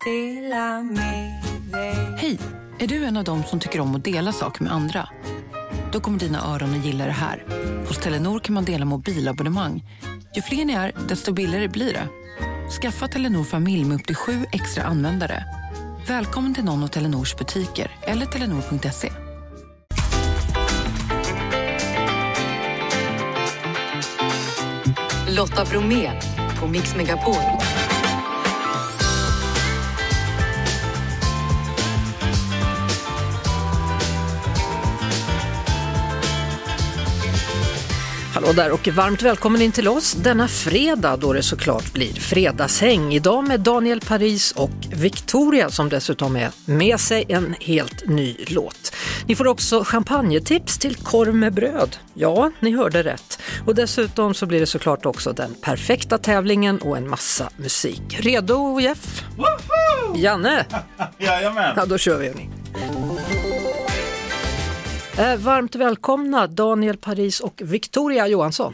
Hej, är du en av dem som tycker om att dela saker med andra? Då kommer dina öron att gilla det här. Hos Telenor kan man dela mobilabonnemang. Ju fler ni är, desto billigare blir det. Skaffa Telenor familj med upp till 7 extra användare. Välkommen till någon av Telenors butiker eller telenor.se. Lotta Bromé på Mix Megapol. Hallå där och varmt välkommen in till oss denna fredag då det såklart blir fredagshäng. Idag med Daniel Paris och Victoria som dessutom är med sig en helt ny låt. Ni får också champagnetips till korv med bröd. Ja, ni hörde rätt. Och dessutom så blir det såklart också den perfekta tävlingen och en massa musik. Redo, Jeff? Woho! Janne? Jajamän. Ja, då kör vi ni. Varmt välkomna Daniel Paris och Victoria Johansson.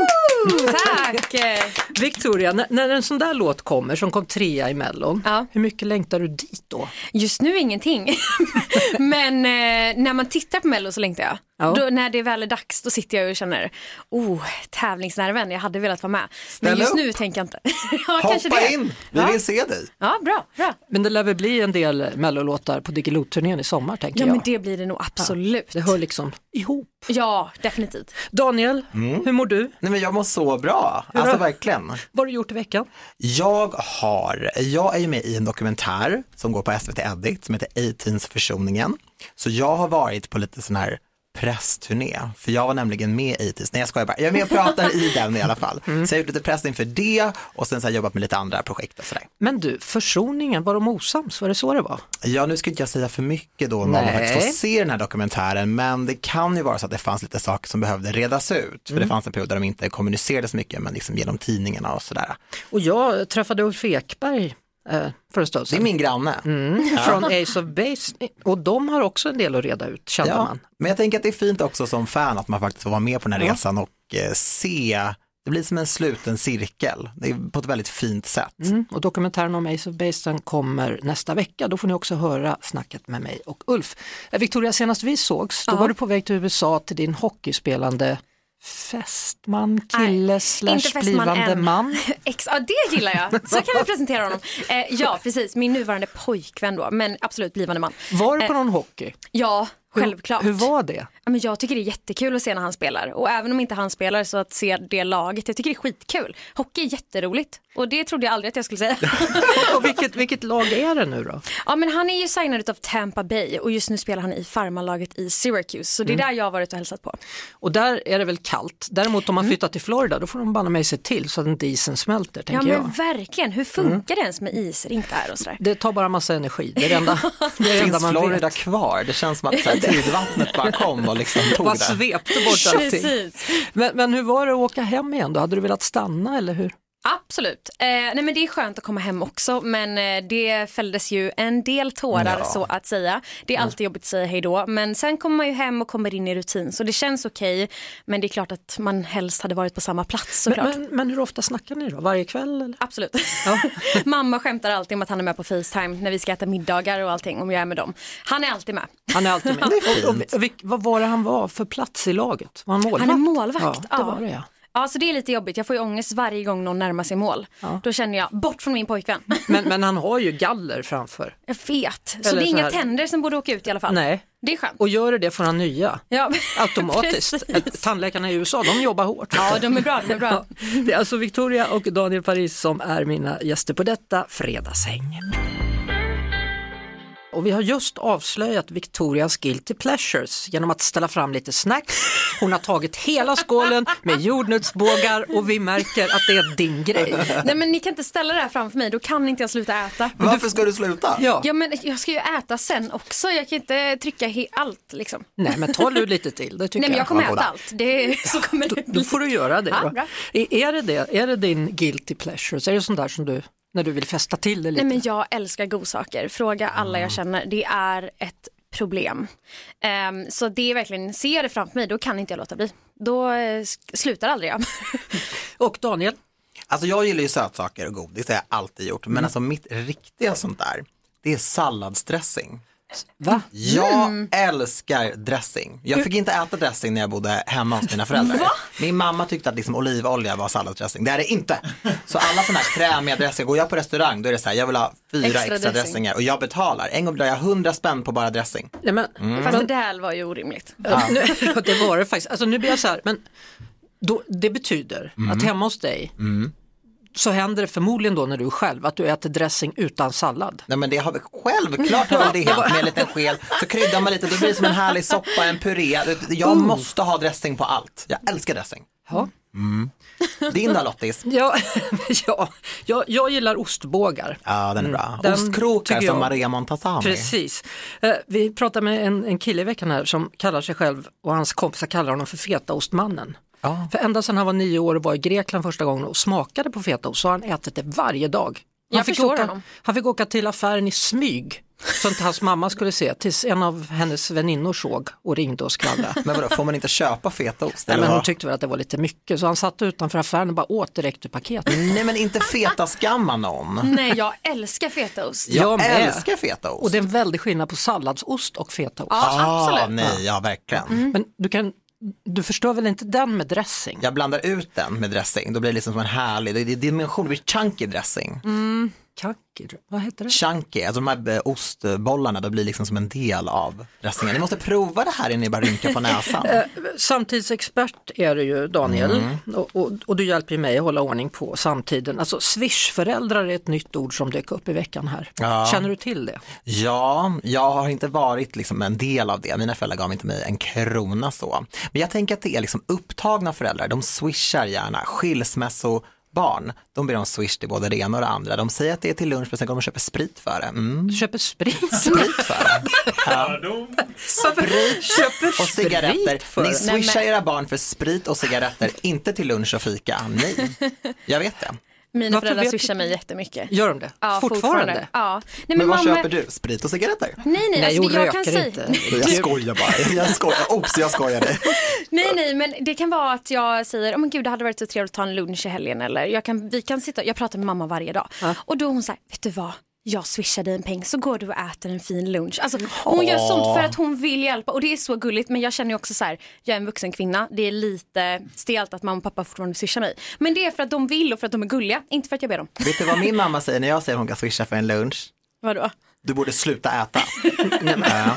Tack! Victoria, när en sån där låt kommer som kom 3 i Mellon, hur mycket längtar du dit då? Just nu ingenting. Men när man tittar på Mello så längtar jag. Ja. Då, när det väl är dags, då sitter jag och känner tävlingsnerven, jag hade velat vara med. Men just nu tänker jag inte. Hoppa in, vi vill se dig. Ja, bra. Men det lär väl bli en del Mellolåtar på Diggiloo-turnén i sommar, tänker jag. Ja, men det blir det nog absolut. Ja, det hör liksom ihop. Ja, definitivt. Daniel, hur mår du? Nej, men jag mår så bra, alltså verkligen. Vad har du gjort i veckan? Jag är ju med i en dokumentär som går på SVT Edit som heter 18s försoningen. Så jag har varit på lite sån här pressturné, för jag var nämligen med i 18s. Nej, jag skojar bara. Jag är med och pratar i den i alla fall. Så jag har gjort lite press inför det och sen så har jag jobbat med lite andra projekt och sådär. Men du, försoningen, var de osams? Var det så det var? Ja, nu ska inte jag säga för mycket då om man faktiskt får se den här dokumentären, men det kan ju vara så att det fanns lite saker som behövde redas ut, för det fanns en period där de inte kommunicerade så mycket, men liksom genom tidningarna och sådär. Och jag träffade Ulf Ekberg för en stund sedan. Det är min granne. Från Ace of Base, och de har också en del att reda ut, känner man. Men jag tänker att det är fint också som fan att man faktiskt får vara med på den här resan och se, det blir som en sluten cirkel. Det är på ett väldigt fint sätt. Och dokumentären om Ace of Base kommer nästa vecka. Då får ni också höra snacket med mig och Ulf. Victoria, senast vi sågs, då var du på väg till USA till din hockeyspelande fästman, kille / blivande man. Ja, det gillar jag. Så kan vi presentera honom. Ja, precis. Min nuvarande pojkvän då, men absolut blivande man. Var du på någon hockey? Ja, självklart. Hur var det? Ja, men jag tycker det är jättekul att se när han spelar. Och även om inte han spelar, så att se det laget, jag tycker det är skitkul. Hockey är jätteroligt. Och det trodde jag aldrig att jag skulle säga. Och vilket lag är det nu då? Ja, men han är ju signad av Tampa Bay och just nu spelar han i farmarlaget i Syracuse. Så det är där jag har varit och hälsat på. Och där är det väl kallt. Däremot om man flyttar till Florida, då får de banna mig se till så att inte isen smälter, tänker jag. Ja, men verkligen. Hur funkar det ens med isrink där och sådär? Det tar bara massa energi. Det är det enda, finns man Florida vet. Kvar? Det känns som att så här, tidvattnet bara kom och liksom tog bara det. svepte bort allting. Men hur var det att åka hem igen då? Hade du velat stanna eller hur? Absolut. Nej, men det är skönt att komma hem också, men det fälldes ju en del tårar så att säga. Det är alltid jobbigt att säga hej då, men sen kommer man ju hem och kommer in i rutin, så det känns okej, men det är klart att man helst hade varit på samma plats såklart. Men hur ofta snackar ni då? Varje kväll? Eller? Absolut. Ja. Mamma skämtar alltid om att han är med på FaceTime när vi ska äta middagar och allting, om jag är med dem. Han är alltid med. Han är alltid med. och vad var det han var för plats i laget? Var han målvakt? Han är målvakt. Ja, det var det, ja. Ja, så det är lite jobbigt. Jag får ju ångest varje gång någon närmar sig mål. Ja. Då känner jag, bort från min pojkvän. Men han har ju galler framför. Jag vet. Så det är inga tänder som borde åka ut i alla fall. Nej. Det är skönt. Och gör det får han nya. Ja. Automatiskt. Tandläkarna i USA, de jobbar hårt. Ja, de är bra. Ja. Det är alltså Victoria och Daniel Paris som är mina gäster på detta fredagshäng. Och vi har just avslöjat Victorias guilty pleasures genom att ställa fram lite snacks. Hon har tagit hela skålen med jordnötsbågar och vi märker att det är din grej. Nej, men ni kan inte ställa det här framför mig, då kan inte jag sluta äta. Varför ska du sluta? Ja, men jag ska ju äta sen också. Jag kan inte trycka allt liksom. Nej, men ta du lite till. Det tycker Nej, men jag kommer äta allt. Så kommer det bli. Då får du göra det. Ja, då. Är det din guilty pleasures? Är det sånt där som du, när du vill festa till det lite? Nej, men jag älskar godsaker. Fråga alla jag känner. Det är ett problem. Så det är verkligen, ser jag det framför mig, då kan inte jag låta bli. Då slutar aldrig jag. Och Daniel? Alltså jag gillar ju sötsaker och godis, det har jag alltid gjort. Men alltså mitt riktiga sånt där, det är salladsdressing. Va? Jag älskar dressing. Jag fick inte äta dressing när jag bodde hemma hos mina föräldrar. Va? Min mamma tyckte att liksom olivolja var salladsdressing. Det är det inte. Så alla sådana här krämiga dressing, går jag på restaurang då är det så här, jag vill ha 4 extra dressingar och jag betalar. En gång blev jag 100 spänn på bara dressing. Ja, men, Fast det där var ju orimligt. Det var det faktiskt. Alltså nu blir jag så här, men då, det betyder att hemma hos dig så händer det förmodligen då när du är själv att du äter dressing utan sallad. Nej men det har självklart har det hänt med en liten sked. Så kryddar man lite, då blir det som en härlig soppa, en puré. Jag måste ha dressing på allt. Jag älskar dressing. Ja. Din då Lottis? Jag gillar ostbågar. Ja, den är bra. Den ostkrokar tycker jag- som Maria Montazami. Precis. Vi pratade med en kille i veckan här som kallar sig själv och hans kompisar kallar honom för fetaostmannen. Ja. För ända sedan han var 9 år och var i Grekland första gången och smakade på fetaost så har han ätit det varje dag. Jag förstår honom. Han fick åka till affären i smyg så inte hans mamma skulle se tills en av hennes väninnor såg och ringde och skvallrade. Men vadå, får man inte köpa fetaost? Nej, eller men hon vad? tyckte väl att det var lite mycket så han satt utanför affären och bara åt direkt ur paketet. Nej men inte fetaskamma någon. Nej, jag älskar fetaost. Jag med. älskar fetaost. Och det är en väldig skillnad på salladsost och fetaost. Ja, absolut. Nej, ja verkligen. Men du förstår väl inte den med dressing? Jag blandar ut den med dressing, då blir det liksom som en härlig, det är dimension, det blir chunky dressing. Kaki, vad heter det? Chunky, alltså de här ostbollarna, då blir liksom som en del av dressingen. Ni måste prova det här innan ni bara rynkar på näsan. Samtidsexpert är du ju Daniel och du hjälper ju mig att hålla ordning på samtiden. Alltså swishföräldrar är ett nytt ord som dök upp i veckan här. Ja. Känner du till det? Ja, jag har inte varit liksom en del av det. Mina föräldrar gav inte mig en krona så. Men jag tänker att det är liksom upptagna föräldrar. De swishar gärna. Skilsmässobarn, de ber om swish till både det ena och det andra. De säger att det är till lunch men sen kommer de köpa sprit för det. Du köper sprit? Sprit för det. Ja. Sprit och cigaretter. för Ni det? swishar era barn för sprit och cigaretter, inte till lunch och fika. Nej, jag vet det. Mina Varför föräldrar vet swishar du- mig jättemycket. Gör de det? Ja, Fortfarande? Ja. Nej, Men vad mamma... köper du? Sprit och cigaretter? Nej, alltså, hon jag kan röker säga... inte. Jag skojar bara. Jag skojade. Nej, men det kan vara att jag säger, men gud, det hade varit så trevligt att ta en lunch i helgen. Eller vi kan sitta, jag pratar med mamma varje dag. Och då hon säger, vet du vad? Jag swishar dig en peng så går du och äter en fin lunch. Alltså, hon gör sånt för att hon vill hjälpa och det är så gulligt. Men jag känner ju också så här, jag är en vuxen kvinna. Det är lite stelt att mamma och pappa fortfarande swishar mig. Men det är för att de vill och för att de är gulliga, inte för att jag ber dem. Vet du vad min mamma säger när jag säger att hon kan swisha för en lunch? Vadå? Du borde sluta äta. Ja.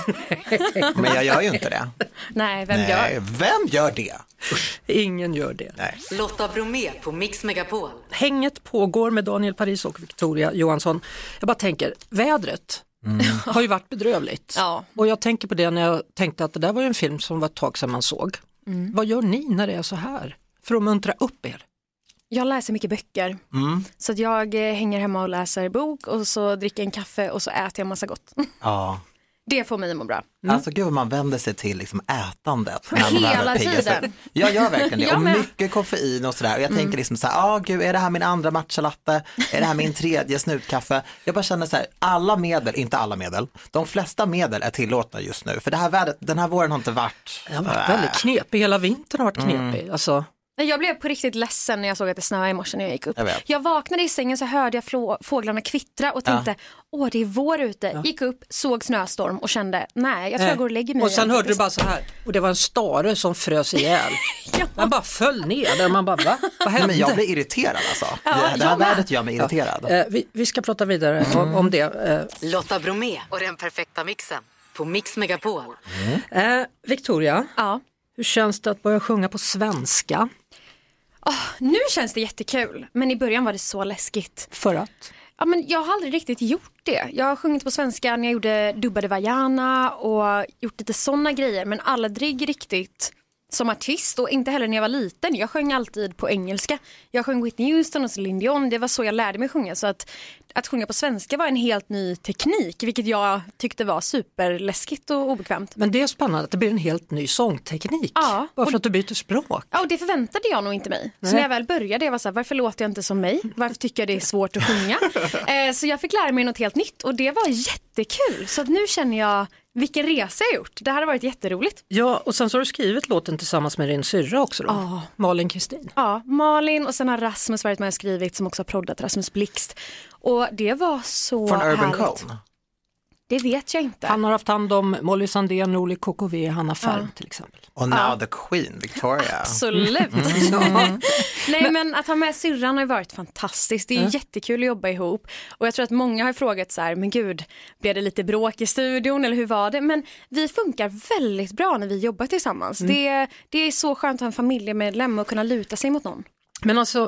Men jag gör ju inte det. Nej, vem Nej, gör? vem gör det? Ingen gör det. Nej. Lotta Bromé på Mix Megapol. Hänget pågår med Daniel Paris och Victoria Johansson. Jag bara tänker, vädret har ju varit bedrövligt. Ja. Och jag tänker på det när jag tänkte att det där var ju en film som var ett tag sedan man såg. Vad gör ni när det är så här? För att muntra upp er. Jag läser mycket böcker. Så att jag hänger hemma och läser bok och så dricker en kaffe och så äter jag massa gott. Ja. Det får mig att må bra. Alltså gud man vänder sig till liksom ätandet. när man Hela väl piggar sig. tiden. Jag gör verkligen det. Jag Och med. mycket koffein och sådär. Och jag tänker liksom så här, gud är det här min andra matchalatte? Är det här min tredje snutkaffe? Jag bara känner så här, alla medel, inte alla medel, de flesta medel är tillåtna just nu. För det här vädret, den här våren har inte varit... Det har varit väldigt knepig, hela vintern har varit knepig. Alltså, Jag blev på riktigt ledsen när jag såg att det snöade i morse när jag gick upp. Jag vet. Jag vaknade i sängen så hörde jag fåglarna kvittra och tänkte, det är vår ute. Gick upp, såg snöstorm och kände, nej, jag tror jag går och lägger mig. och sen igen, hörde du faktiskt. bara så här, och det var en stare som frös ihjäl. Ja. Man bara föll ner där, man bara, va? Vad hände? Men jag blir irriterad alltså. Det här jag med. vädret gör mig irriterad. Vi ska prata vidare om det. Lotta Bromé och den perfekta mixen på Mix Megapol. Victoria, Ja. hur känns det att börja sjunga på svenska? Nu känns det jättekul, men i början var det så läskigt. För att? Ja, men jag har aldrig riktigt gjort det. Jag har sjungit på svenska när jag gjorde dubbade Vajana och gjort lite sådana grejer, men aldrig riktigt som artist och inte heller när jag var liten. Jag sjöng alltid på engelska. Jag sjöng Whitney Houston och Celine Dion. Det var så jag lärde mig sjunga. Så att sjunga på svenska var en helt ny teknik, vilket jag tyckte var superläskigt och obekvämt. Men det är spännande att det blir en helt ny sångteknik. Ja, Bara och- för att du byter språk. Ja, och det förväntade jag nog inte mig. Nej. Så när jag väl började, jag var så här, varför låter jag inte som mig? Varför tycker jag det är svårt att sjunga? Så jag fick lära mig något helt nytt och det var jättekul. Så att nu känner jag Vilken resa jag gjort. Det här har varit jätteroligt. Ja, och sen så har du skrivit låten tillsammans med din syrra också då. Malin Kristin. Ja, Malin och sen har Rasmus varit med och skrivit som också har proddat, Rasmus Blixt. Och det var så Från Urban härligt. Cone? Det vet jag inte. Han har haft hand om Molly Sandén, Norli KKV, Hanna Färm till exempel. Och now the Queen, Victoria. Absolut. Nej, men att ha med syrran har ju varit fantastiskt. Det är jättekul att jobba ihop. Och jag tror att många har frågat så här, men gud, blev det lite bråk i studion eller hur var det? Men vi funkar väldigt bra när vi jobbar tillsammans. Det är så skönt att ha en familjemedlem och kunna luta sig mot någon. Men alltså,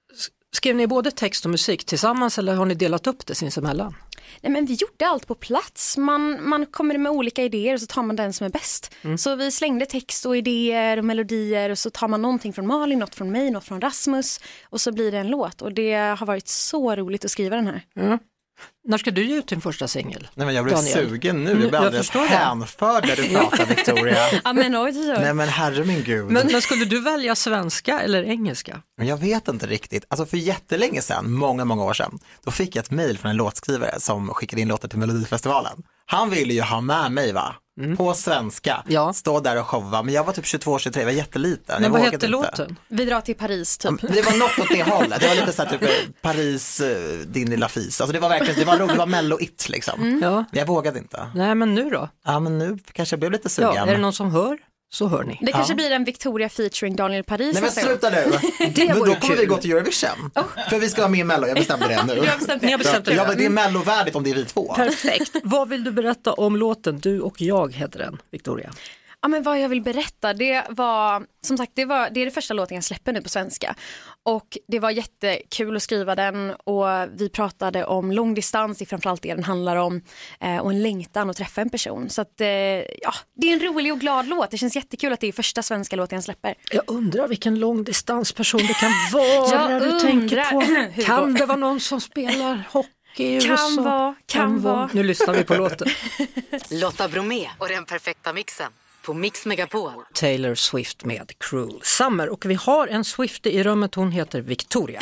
skrev ni både text och musik tillsammans eller har ni delat upp det sinsemellan? Nej, men vi gjorde allt på plats. Man kommer med olika idéer och så tar man den som är bäst. Så vi slängde text och idéer och melodier och så tar man någonting från Malin, något från mig, något från Rasmus och så blir det en låt. Och det har varit så roligt att skriva den här. När ska du ge ut din första singel? Nej, men jag blir Daniel? sugen nu. Jag blir alldeles hänförd när du pratar, Victoria. Ja, men oj. Nej, men herre min gud. Men skulle du välja svenska eller engelska? Men jag vet inte riktigt. Alltså för jättelänge sedan, många år sedan, då fick jag ett mejl från en låtskrivare som skickade in låtar till Melodifestivalen. Han ville ju ha med mig, va? På svenska. Ja. Stå där och showa. Men jag var typ 22-23, jag var jätteliten. Men vad hette inte. låten? Vi drar till Paris typ. Det var något åt det hållet. Det var lite så här typ Paris, din lilla fis. Alltså det var verkligen, det var roligt, det var mello-it liksom. Ja. Jag vågade inte. Nej, men nu då? Ja, men nu kanske jag blev lite sugen. Ja, är det någon som hör? Så hör ni. Det kanske blir en Victoria featuring Daniel Paris. Nej, men sluta nu. Men då kommer vi gå till Eurovision. För vi ska vara med i Mello, jag bestämde det nu. Ni har bestämt det. Ja, men det är Mello-värdigt om det är vi två. Perfekt. Vad vill du berätta om låten Du och jag heter den, Victoria? Ja, men vad jag vill berätta, det var som sagt, det är det första låten jag släpper nu på svenska. Och det var jättekul att skriva den och vi pratade om långdistans, i framförallt det den handlar om, och en längtan att träffa en person. Så att, ja, det är en rolig och glad låt. Det känns jättekul att det är första svenska låten jag släpper. Jag undrar vilken långdistansperson det kan vara du tänker på. Kan det vara någon som spelar hockey i USA? Kan vara. Nu lyssnar vi på låten. Lotta Bromé och den perfekta mixen på Mix Megapol. Taylor Swift med Cruel Summer. Och vi har en Swiftie i rummet, hon heter Victoria.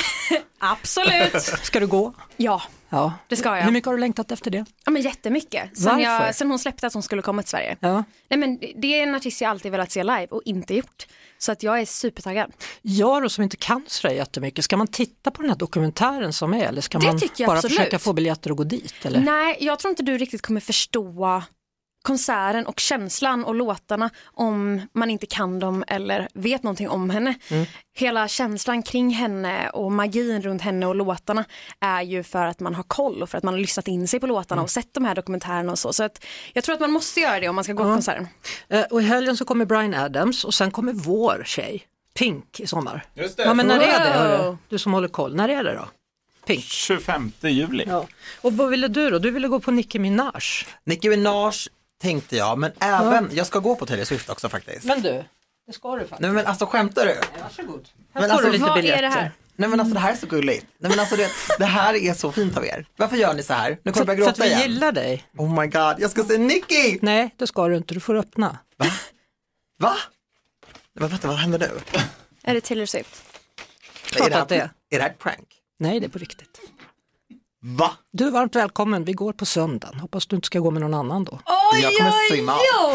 Absolut. Ska du gå? Ja, det ska jag. Hur mycket har du längtat efter det? Ja, men jättemycket. Sen hon släppte att hon skulle komma till Sverige. Ja. Nej, men det är en artist jag alltid velat se live och inte gjort. Så att jag är supertaggad. Jag då som inte kan sådär jättemycket, ska man titta på den här dokumentären som är? Eller ska man bara absolut. försöka få biljetter och gå dit? Eller? Nej, jag tror inte du riktigt kommer förstå konserten och känslan och låtarna om man inte kan dem eller vet någonting om henne. Hela känslan kring henne och magin runt henne och låtarna är ju för att man har koll och för att man har lyssnat in sig på låtarna och sett de här dokumentärerna och så. Så att jag tror att man måste göra det om man ska gå på konserten. Och i helgen så kommer Bryan Adams och sen kommer vår tjej, Pink, i sommar. Just det. Ja, men när är det, hörru? Du som håller koll, när är det då? Pink. 25 juli. Ja. Och vad ville du då? Du ville gå på Nicki Minaj. Nicki Minaj tänkte jag, men även, jag ska gå på Taylor Swift också faktiskt. Men du, det ska du faktiskt. Nej, men alltså skämtar du? Varsågod. Men Här får alltså, du lite vad är biljetter. det här? Nej, men alltså det här är så gulligt. Nej, men alltså det här är så fint av er. Varför gör ni så här? Nu kommer jag För börja att gråta vi igen. gillar dig. Oh my god, jag ska se Nicki! Nej, det ska du inte. Du får öppna. Va? Vänta, vad händer nu? Är det Taylor Swift? Klart att det är. Är det här ett prank? Nej, det är på riktigt. Va? Du är varmt välkommen. Vi går på söndagen. Hoppas du inte ska gå med någon annan då. Jag kommer svimma.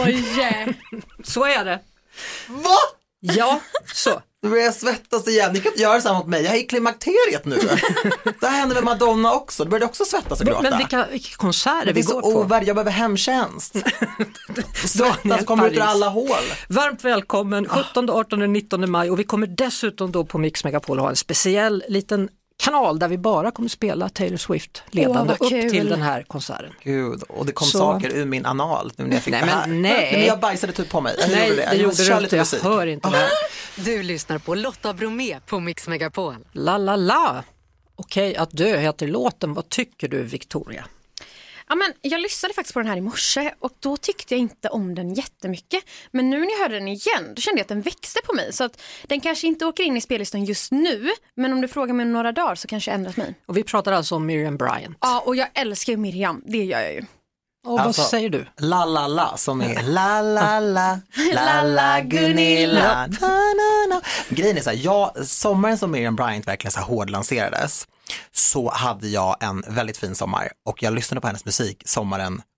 Så är det. Va? Ja, så. Nu börjar jag svettas igen. Ni kan inte göra så här mot mig. Jag är i klimakteriet nu. Det här händer med Madonna också. Du började också svettas och gråta. Men vilka konserter det vi är så går på. ovärdigt. Jag behöver hemtjänst. Svettas kommer ut ur alla hål. Varmt välkommen 17, 18 och 19 maj. Och vi kommer dessutom då på Mix Megapol ha en speciell liten kanal där vi bara kommer spela Taylor Swift ledande upp till den här konserten. Gud, och det kom saker ur min anal nu när jag fick Nej, det här. nej. Men jag bajsade typ på mig. Nej, det gjorde du inte. Jag hör inte det här. Du lyssnar på Lotta Bromé på Mix Megapol. La la la. Okej, att dö heter låten. Vad tycker du, Victoria? Ja, men jag lyssnade faktiskt på den här i morse och då tyckte jag inte om den jättemycket. Men nu när jag hörde den igen, då kände jag att den växte på mig. Så att den kanske inte åker in i spellistan just nu, men om du frågar mig om några dagar så kanske jag ändrat mig. Och vi pratar alltså om Miriam Bryant. Ja, och jag älskar ju Miriam, det gör jag ju. Och vad säger du? La la la som är la la la la la Gunilla. Na, na, na. Grejen är så här, sommaren som Miriam Bryant verkligen så här hårdlanserades så hade jag en väldigt fin sommar och jag lyssnade på hennes musik sommaren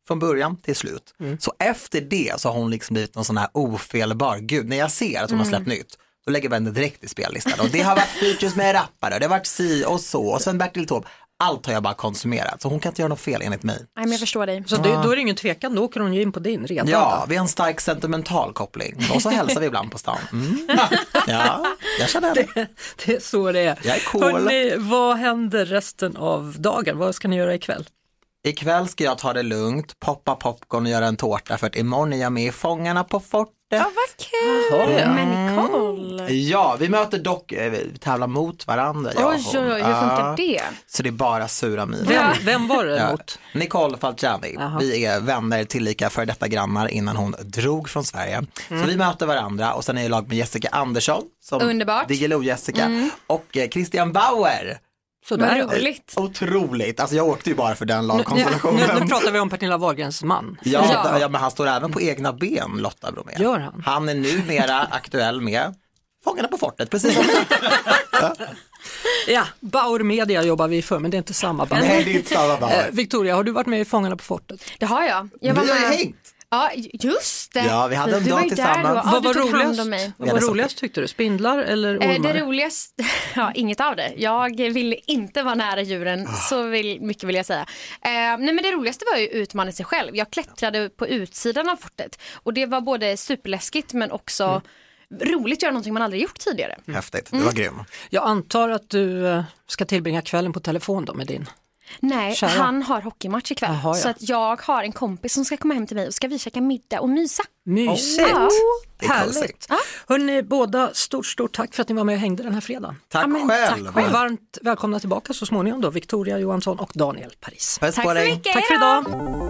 från början till slut. Så efter det så har hon liksom blivit någon sån här ofelbar. Gud, när jag ser att hon har släppt nytt, då lägger jag henne direkt i spellistan. Och det har varit features med rappare, det har varit si och så. Och sen Bertil Taube. Allt har jag bara konsumerat, så hon kan inte göra något fel enligt mig. Nej, men jag förstår dig. Så då är det ingen tvekan, då åker hon ju in på din redan. Ja, vi har en stark sentimental koppling. Och så hälsar vi ibland på stan. Ja, jag känner det. Det är så det är. Jag är cool. Hörrni, vad händer resten av dagen? Vad ska ni göra ikväll? Ikväll ska jag ta det lugnt, poppa popcorn och göra en tårta, för att imorgon är jag med i Fångarna på fortet. Ja, vad kul. Men Nicole. Ja, vi möter dock, vi tävlar mot varandra. Oj, hur funkar det? Så det är bara sura miner. Vem var det mot? Nicole Falciani. Vi är vänner tillika för detta grannar innan hon drog från Sverige. Så vi möter varandra och sen är jag i lag med Jessica Andersson. Som underbart. Diggiloo Jessica. Och Christian Bauer. Vad roligt. Otroligt. Alltså jag åkte ju bara för den lagkonstellationen. Nu pratar vi om Pernilla Wahlgrens man. Ja, men han står även på egna ben, Lotta Bromé. Gör han? Han är numera aktuell med Fångarna på fortet, precis som Ja, Bauer Media jobbar vi för, men det är inte samma Bauer. Nej, det är inte samma Bauer. Victoria, har du varit med i Fångarna på fortet? Det har jag. Vi har ju hängt. Ja, just det. Ja, vi hade en Du var dag ju tillsammans. där då. Vad var du tog hand roligast? om mig. Vad var roligast tyckte du? Spindlar eller ormar? Det roligaste, inget av det. Jag ville inte vara nära djuren, så mycket vill jag säga. Nej, men det roligaste var ju utmana sig själv. Jag klättrade på utsidan av fortet och det var både superläskigt men också roligt att göra någonting man aldrig gjort tidigare. Häftigt, det var grym. Jag antar att du ska tillbringa kvällen på telefon då med din. Nej, kära. Han har hockeymatch ikväll. Aha, ja. Så att jag har en kompis som ska komma hem till mig och ska vi käka middag och mysa. Mysigt. Det är Härligt. konstigt. Hörrni, båda stort tack för att ni var med och hängde den här fredagen. Tack själv. Och varmt välkomna tillbaka så småningom då, Victoria Johansson och Daniel Paris. Puss Tack på så dig. mycket. Tack för idag.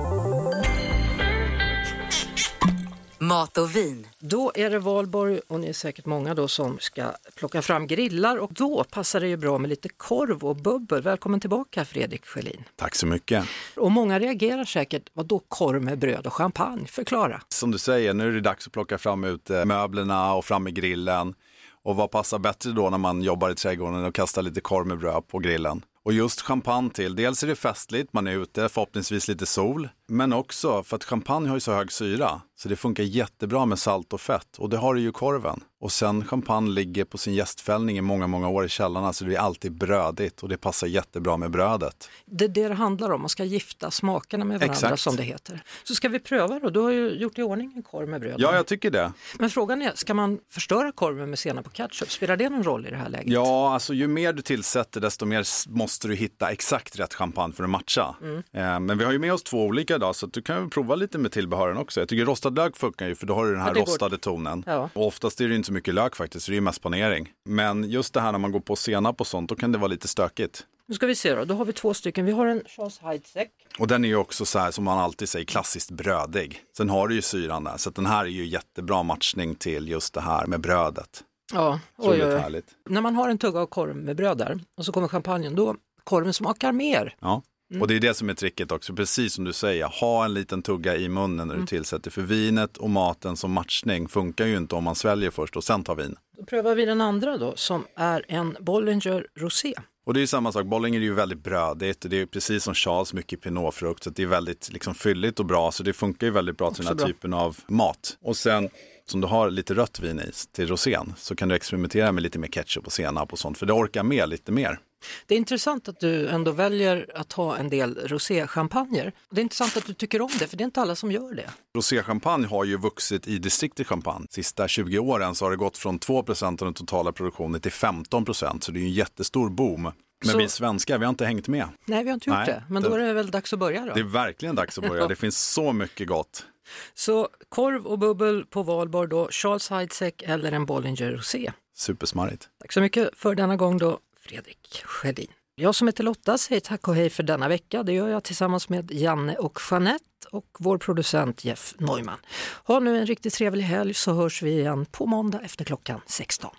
Mat och vin. Då är det valborg och ni är säkert många då som ska plocka fram grillar och då passar det ju bra med lite korv och bubbel. Välkommen tillbaka Fredrik Sjölin. Tack så mycket. Och många reagerar säkert, vad då korv med bröd och champagne? Förklara. Som du säger, nu är det dags att plocka fram ut möblerna och fram med grillen. Och vad passar bättre då när man jobbar i trädgården och kastar lite korv med bröd på grillen? Och just champagne till, dels är det festligt, man är ute, förhoppningsvis lite sol. Men också för att champagne har ju så hög syra, så det funkar jättebra med salt och fett. Och det har ju korven. Och sen champagne ligger på sin gästfällning i många år i källarna, så det är alltid brödigt och det passar jättebra med brödet. Det är det handlar om, man ska gifta smakerna med varandra. Exakt. Som det heter. Så ska vi pröva då, du har ju gjort i ordning en korv med bröd. Ja, jag tycker det. Men frågan är, ska man förstöra korven med senap och ketchup? Spelar det någon roll i det här läget? Ja, alltså ju mer du tillsätter desto mer måste du hitta exakt rätt champagne för att matcha. Men vi har ju med oss 2 olika idag, så du kan ju prova lite med tillbehören också. Jag tycker rostad lök funkar ju, för då har du den här rostade tonen. Ja. Och oftast är det inte så mycket lök faktiskt, så det är ju mest panering. Men just det här när man går på senap och sånt, då kan det vara lite stökigt. Nu ska vi se då har vi 2 stycken. Vi har en Charles Heidsieck. Och den är ju också så här som man alltid säger, klassiskt brödig. Sen har du ju syran där, så att den här är ju jättebra matchning till just det här med brödet. Ja, oj. Härligt. När man har en tugga av korv med bröd där och så kommer champagnen, då korven smakar mer. Ja. Och det är det som är tricket också, precis som du säger, ha en liten tugga i munnen när du tillsätter, för vinet och maten som matchning funkar ju inte om man sväljer först och sen tar vin. Då prövar vi den andra då, som är en Bollinger Rosé. Och det är ju samma sak, Bollinger är ju väldigt brödigt och det är precis som Charles, mycket pinotfrukt, så det är väldigt liksom fylligt och bra, så det funkar ju väldigt bra till den här typen av mat. Och sen, som du har lite rött vin i till rosén, så kan du experimentera med lite mer ketchup och senap och sånt, för det orkar med lite mer. Det är intressant att du ändå väljer att ha en del roséchampagner. Det är intressant att du tycker om det, för det är inte alla som gör det. Roséchampagne har ju vuxit i distriktet champagne. Sista 20 åren så har det gått från 2% av den totala produktionen till 15%, så det är ju en jättestor boom. Men så vi svenskar, vi har inte hängt med. Nej, vi har inte gjort det. Men då är det väl dags att börja då? Det är verkligen dags att börja. Det finns så mycket gott. Så korv och bubbel på valborg då, Charles Heidsieck eller en Bollinger Rosé. Supersmarrigt. Tack så mycket för denna gång då, Fredrik Sjölin. Jag som heter Lotta säger tack och hej för denna vecka. Det gör jag tillsammans med Janne och Jeanette och vår producent Jeff Neumann. Ha nu en riktigt trevlig helg, så hörs vi igen på måndag efter klockan 16.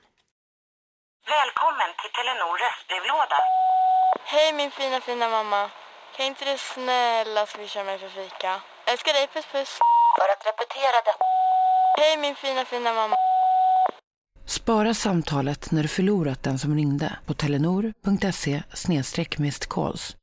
Välkommen till Telenor röstbrevlåda. Hej min fina mamma. Kan inte du snälla swisha mig för fika? Älskar dig, puss puss. För att repetera det. Hej min fina mamma. Spara samtalet när du förlorat den som ringde på telenor.se/missed calls.